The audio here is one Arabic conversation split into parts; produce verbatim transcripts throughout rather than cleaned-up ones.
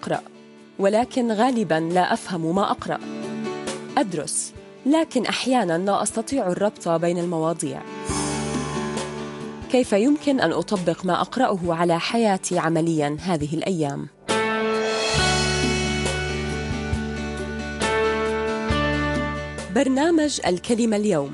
أقرأ، ولكن غالباً لا أفهم ما أقرأ. أدرس، لكن أحياناً لا أستطيع الربط بين المواضيع. كيف يمكن أن أطبق ما أقرأه على حياتي عملياً هذه الأيام؟ برنامج الكلمة اليوم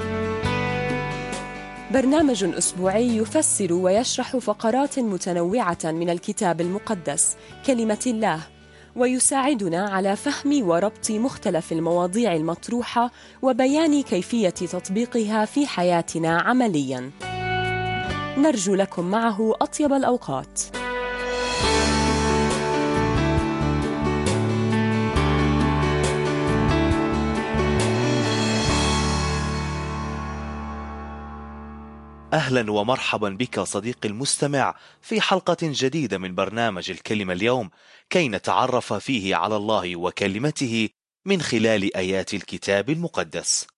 برنامج أسبوعي يفسر ويشرح فقرات متنوعة من الكتاب المقدس كلمة الله، ويساعدنا على فهم وربط مختلف المواضيع المطروحة وبيان كيفية تطبيقها في حياتنا عملياً. نرجو لكم معه أطيب الأوقات. أهلا ومرحبا بك صديقي المستمع في حلقة جديدة من برنامج الكلمة اليوم، كي نتعرف فيه على الله وكلمته من خلال آيات الكتاب المقدس.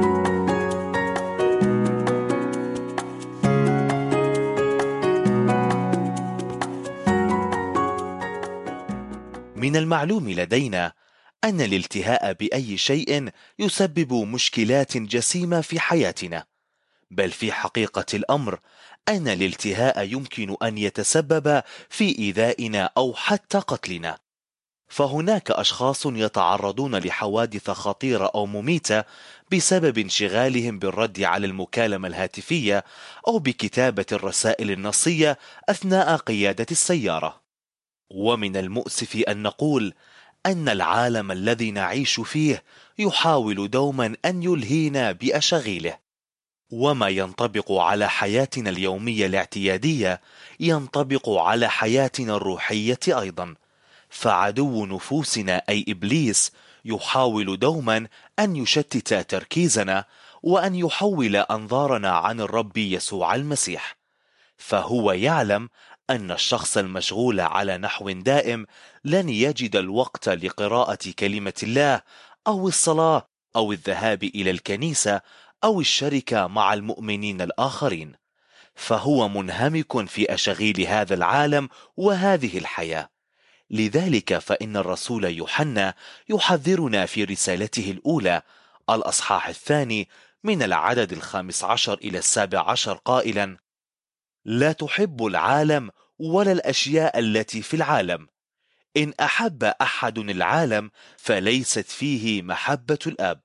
من المعلوم لدينا أن الالتهاء بأي شيء يسبب مشكلات جسيمة في حياتنا، بل في حقيقة الأمر أن الالتهاء يمكن أن يتسبب في إيذائنا أو حتى قتلنا. فهناك أشخاص يتعرضون لحوادث خطيرة أو مميتة بسبب انشغالهم بالرد على المكالمة الهاتفية أو بكتابة الرسائل النصية أثناء قيادة السيارة. ومن المؤسف أن نقول أن العالم الذي نعيش فيه يحاول دوما أن يلهينا بأشغيله، وما ينطبق على حياتنا اليومية الاعتيادية ينطبق على حياتنا الروحية أيضا. فعدو نفوسنا أي إبليس يحاول دوما أن يشتت تركيزنا وأن يحول أنظارنا عن الرب يسوع المسيح، فهو يعلم أن الشخص المشغول على نحو دائم لن يجد الوقت لقراءة كلمة الله أو الصلاة أو الذهاب إلى الكنيسة أو الشركة مع المؤمنين الآخرين، فهو منهمك في أشغيل هذا العالم وهذه الحياة. لذلك فإن الرسول يوحنا يحذرنا في رسالته الأولى الأصحاح الثاني من العدد الخامس عشر إلى السابع عشر قائلا: لا تحب العالم ولا الأشياء التي في العالم. إن أحب أحد العالم فليست فيه محبة الآب،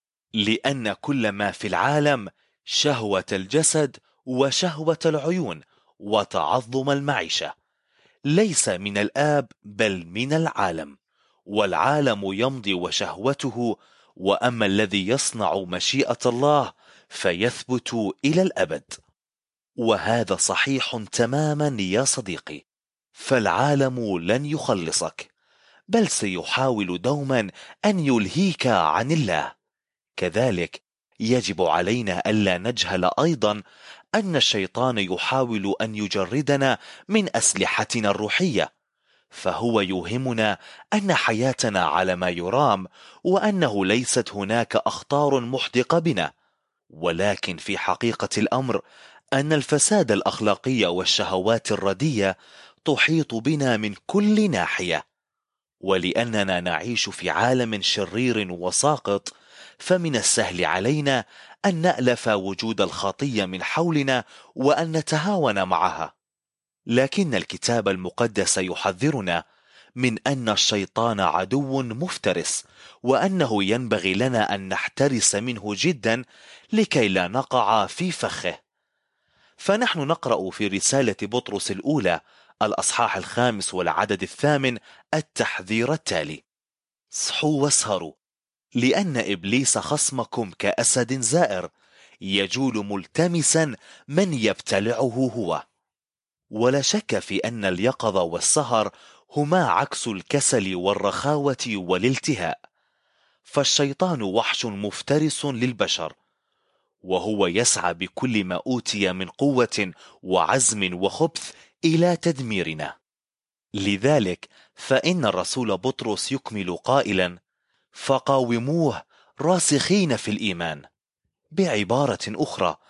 لأن كل ما في العالم شهوة الجسد وشهوة العيون وتعظم المعيشة ليس من الآب بل من العالم، والعالم يمضي وشهوته، وأما الذي يصنع مشيئة الله فيثبت إلى الأبد. وهذا صحيح تماما يا صديقي، فالعالم لن يخلصك، بل سيحاول دوما أن يلهيك عن الله. كذلك يجب علينا ألا نجهل أيضا أن الشيطان يحاول أن يجردنا من أسلحتنا الروحية، فهو يوهمنا أن حياتنا على ما يرام وأنه ليست هناك أخطار محدقة بنا، ولكن في حقيقة الأمر أن الفساد الأخلاقي والشهوات الردية تحيط بنا من كل ناحية. ولأننا نعيش في عالم شرير وساقط، فمن السهل علينا أن نألف وجود الخطية من حولنا وأن نتهاون معها. لكن الكتاب المقدس يحذرنا من أن الشيطان عدو مفترس، وأنه ينبغي لنا أن نحترس منه جدا لكي لا نقع في فخه. فنحن نقرأ في رسالة بطرس الأولى الأصحاح الخامس والعدد الثامن التحذير التالي: صحوا واسهروا، لأن إبليس خصمكم كأسد زائر يجول ملتمسا من يبتلعه هو. ولا شك في أن اليقظة والسهر هما عكس الكسل والرخاوة والالتهاء، فالشيطان وحش مفترس للبشر، وهو يسعى بكل ما أوتي من قوة وعزم وخبث إلى تدميرنا. لذلك فإن الرسول بطرس يكمل قائلا: فقاوموه راسخين في الإيمان. بعبارة أخرى،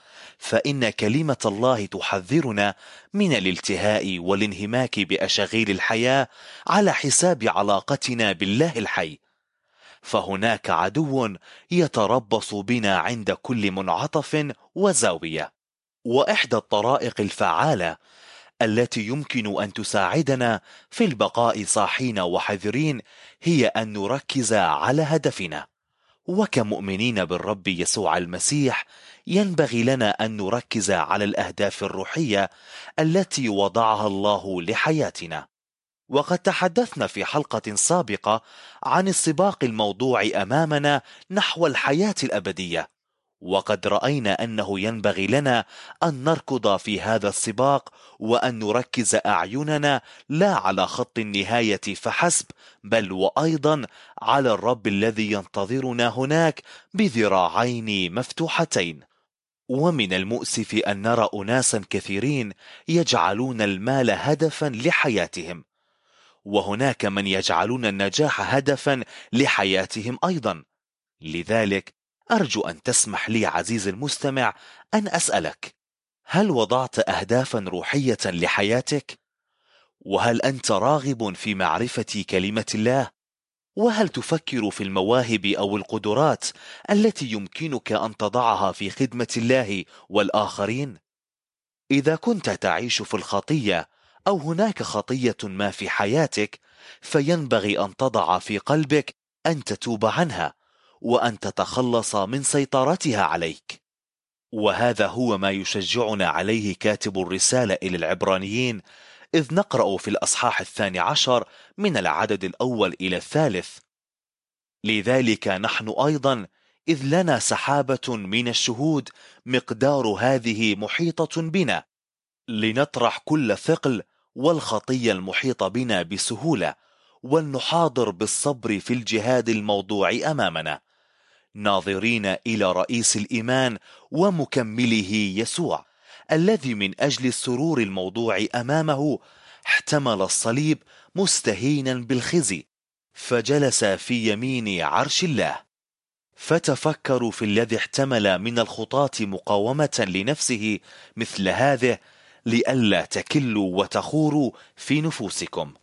فإن كلمة الله تحذرنا من الالتهاء والانهماك بأشغيل الحياة على حساب علاقتنا بالله الحي، فهناك عدو يتربص بنا عند كل منعطف وزاوية. وإحدى الطرائق الفعالة التي يمكن أن تساعدنا في البقاء صاحين وحذرين هي أن نركز على هدفنا. وكمؤمنين بالرب يسوع المسيح ينبغي لنا أن نركز على الأهداف الروحية التي وضعها الله لحياتنا. وقد تحدثنا في حلقة سابقة عن السباق الموضوع أمامنا نحو الحياة الأبدية، وقد رأينا أنه ينبغي لنا أن نركض في هذا السباق وأن نركز أعيننا لا على خط النهاية فحسب، بل وأيضا على الرب الذي ينتظرنا هناك بذراعين مفتوحتين. ومن المؤسف أن نرى أناسا كثيرين يجعلون المال هدفا لحياتهم، وهناك من يجعلون النجاح هدفا لحياتهم أيضا. لذلك أرجو أن تسمح لي عزيزي المستمع أن أسألك: هل وضعت أهدافا روحية لحياتك؟ وهل أنت راغب في معرفة كلمة الله؟ وهل تفكر في المواهب أو القدرات التي يمكنك أن تضعها في خدمة الله والآخرين؟ إذا كنت تعيش في الخطية أو هناك خطية ما في حياتك، فينبغي أن تضع في قلبك أن تتوب عنها وأن تتخلص من سيطرتها عليك. وهذا هو ما يشجعنا عليه كاتب الرسالة إلى العبرانيين، إذ نقرأ في الأصحاح الثاني عشر من العدد الأول إلى الثالث: لذلك نحن أيضا إذ لنا سحابة من الشهود مقدار هذه محيطة بنا، لنطرح كل ثقل والخطية المحيط بنا بسهولة، ولنحاضر بالصبر في الجهاد الموضوع أمامنا، ناظرين إلى رئيس الإيمان ومكمله يسوع، الذي من أجل السرور الموضوع أمامه احتمل الصليب مستهينا بالخزي، فجلس في يمين عرش الله. فتفكروا في الذي احتمل من الخطاة مقاومة لنفسه مثل هذه، لئلا تكلوا وتخوروا في نفوسكم.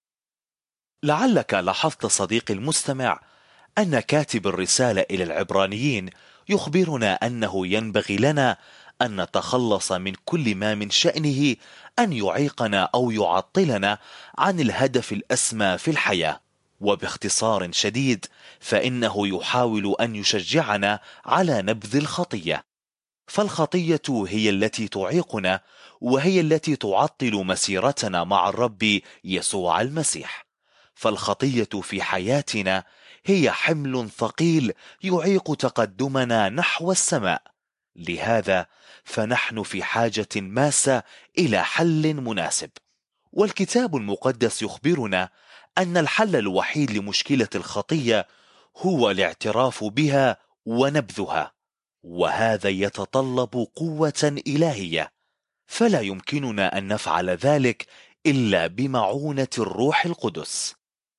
لعلك لاحظت صديقي المستمع أن كاتب الرسالة إلى العبرانيين يخبرنا أنه ينبغي لنا أن نتخلص من كل ما من شأنه أن يعيقنا أو يعطلنا عن الهدف الأسمى في الحياة. وباختصار شديد فإنه يحاول أن يشجعنا على نبذ الخطية، فالخطية هي التي تعيقنا، وهي التي تعطل مسيرتنا مع الرب يسوع المسيح. فالخطية في حياتنا هي حمل ثقيل يعيق تقدمنا نحو السماء، لهذا فنحن في حاجة ماسة إلى حل مناسب. والكتاب المقدس يخبرنا أن الحل الوحيد لمشكلة الخطية هو الاعتراف بها ونبذها، وهذا يتطلب قوة إلهية، فلا يمكننا أن نفعل ذلك إلا بمعونة الروح القدس.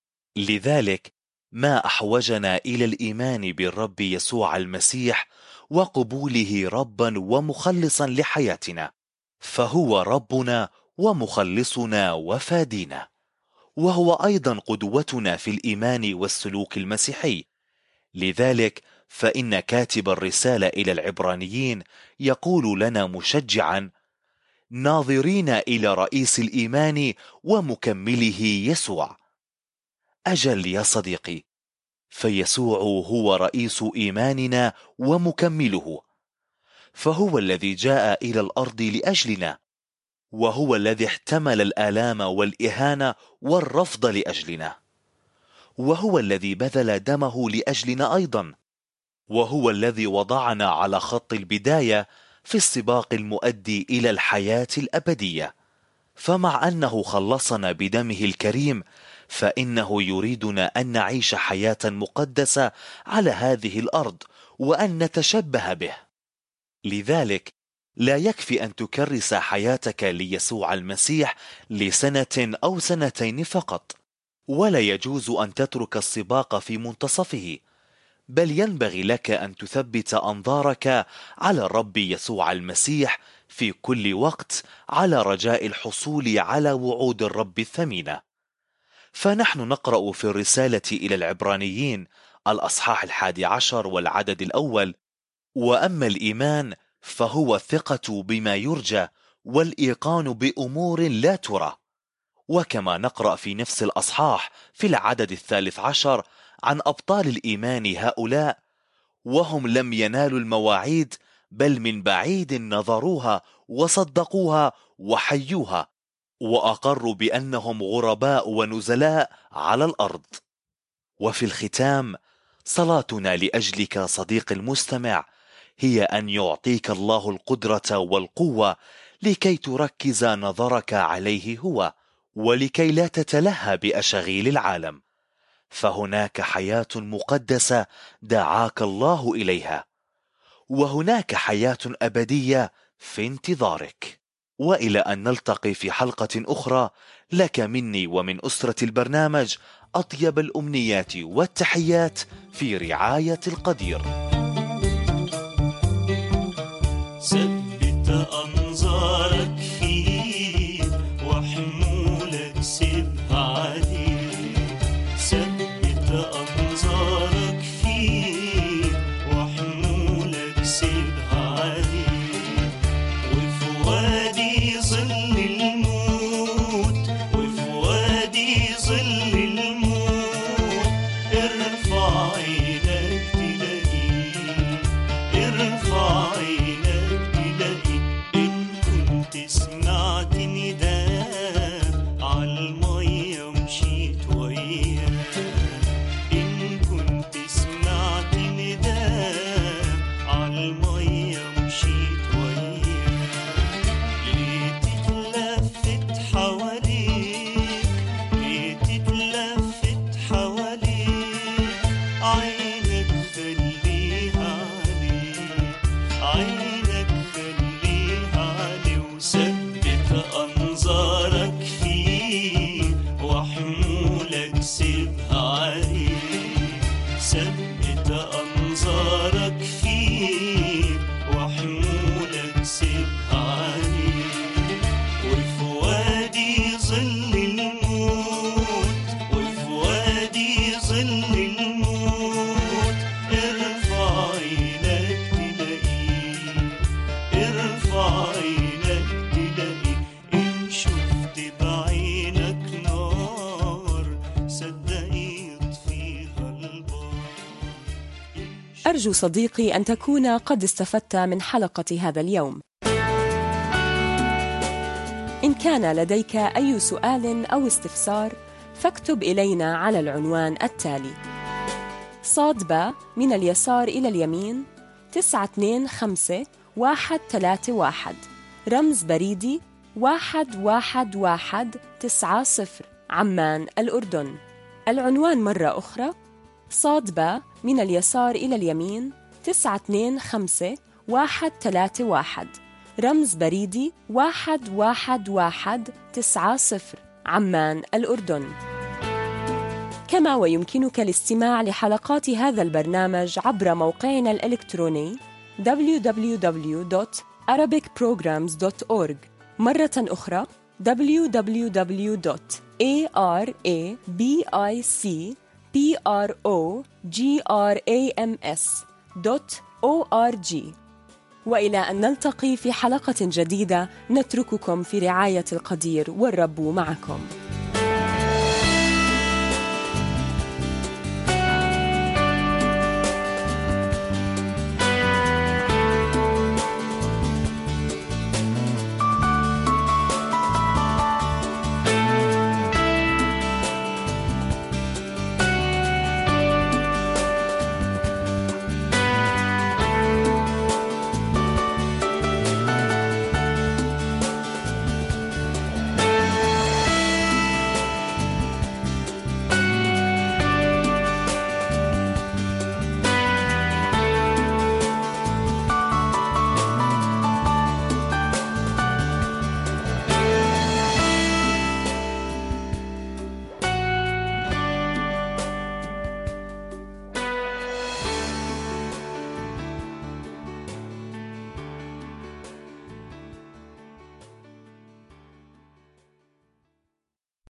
لذلك ما أحوجنا إلى الإيمان بالرب يسوع المسيح وقبوله ربا ومخلصا لحياتنا، فهو ربنا ومخلصنا وفادينا، وهو أيضا قدوتنا في الإيمان والسلوك المسيحي. لذلك فإن كاتب الرسالة إلى العبرانيين يقول لنا مشجعا: ناظرين إلى رئيس الإيمان ومكمله يسوع. أجل يا صديقي، فيسوع هو رئيس إيماننا ومكمله، فهو الذي جاء إلى الأرض لأجلنا، وهو الذي احتمل الآلام والإهانة والرفض لأجلنا، وهو الذي بذل دمه لأجلنا أيضا، وهو الذي وضعنا على خط البداية في السباق المؤدي إلى الحياة الأبدية. فمع أنه خلصنا بدمه الكريم، فإنه يريدنا أن نعيش حياة مقدسة على هذه الأرض وأن نتشبه به. لذلك لا يكفي أن تكرس حياتك ليسوع المسيح لسنة أو سنتين فقط، ولا يجوز أن تترك السباق في منتصفه، بل ينبغي لك أن تثبت أنظارك على الرب يسوع المسيح في كل وقت على رجاء الحصول على وعود الرب الثمينة. فنحن نقرأ في الرسالة إلى العبرانيين الأصحاح الحادي عشر والعدد الأول: وأما الإيمان فهو الثقة بما يرجى والإيقان بأمور لا ترى. وكما نقرأ في نفس الأصحاح في العدد الثالث عشر عن أبطال الإيمان هؤلاء: وهم لم ينالوا المواعيد بل من بعيد نظروها وصدقوها وحيوها وأقروا بأنهم غرباء ونزلاء على الأرض. وفي الختام صلاتنا لأجلك صديق المستمع هي أن يعطيك الله القدرة والقوة لكي تركز نظرك عليه هو، ولكي لا تتلهى بأشغيل العالم، فهناك حياة مقدسة دعاك الله إليها، وهناك حياة أبدية في انتظارك. وإلى أن نلتقي في حلقة أخرى، لك مني ومن أسرة البرنامج أطيب الأمنيات والتحيات في رعاية القدير. ثبت أنظارك فيه وحمولك سيبها عليه. ثبت أنظارك فيه وحمولك سيبها عليه. وفي وادي ظل الموت وفي وادي ظل الموت ارفع عينك تلاقيه. ارفع عينك تلاقيه. إن كنت سمعت نداء عالمية مشيت وياه. إن كنت سمعت نداء عالمية مشيت وياه. ليه تتلفت حواليك ليه تتلفت حواليك. عينك خليها عليه عينك خليها عليه. وثبت أنظارك فيه وحمولك سيبها عليه. ثبت أنظارك فيه وحمولك سيبها عليه. وفي وادي ظل الموت وفي وادي ظل الموت ارفع عينك تلاقيه. ارفع عينك تلاقيه. إن شفت بعينك نار صدقني يطفيها البار. أرجو صديقي أن تكون قد استفدت من حلقة هذا اليوم. إن كان لديك أي سؤال أو استفسار فاكتب إلينا على العنوان التالي: صاد باء من اليسار إلى اليمين تسعة اثنين خمسة واحد ثلاثة واحد، رمز بريدي واحد واحد واحد تسعة صفر، عمان الأردن. العنوان مرة أخرى: صاد باء من اليسار إلى اليمين تسعة اثنين خمسة واحد ثلاثة واحد، رمز بريدي واحد واحد واحد تسعة صفر، عمان الأردن. كما ويمكنك الاستماع لحلقات هذا البرنامج عبر موقعنا الإلكتروني دبليو دبليو دبليو دوت arabic programs دوت أورج. مرة أخرى دبليو دبليو دبليو دوت arabic programs دوت أورج. وإلى أن نلتقي في حلقة جديدة، نترككم في رعاية القدير والرب معكم.